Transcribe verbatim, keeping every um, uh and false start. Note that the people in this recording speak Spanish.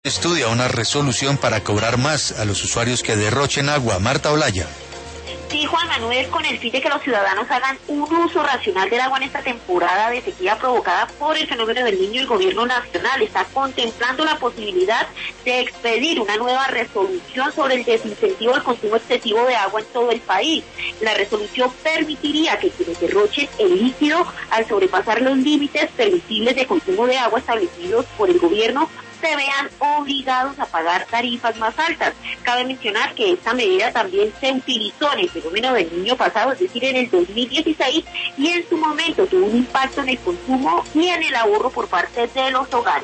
Estudia una resolución para cobrar más a los usuarios que derrochen agua. Marta Olaya. Sí, Juan Manuel, con el fin de que los ciudadanos hagan un uso racional del agua en esta temporada de sequía provocada por el fenómeno del Niño, el gobierno nacional está contemplando la posibilidad de expedir una nueva resolución sobre el desincentivo del consumo excesivo de agua en todo el país. La resolución permitiría que quienes derrochen el líquido al sobrepasar los límites permisibles de consumo de agua establecidos por el gobierno se vean obligados a pagar tarifas más altas. Cabe mencionar que esta medida también se utilizó en el fenómeno del Niño pasado, es decir, en el dos mil dieciséis, y en su momento tuvo un impacto en el consumo y en el ahorro por parte de los hogares.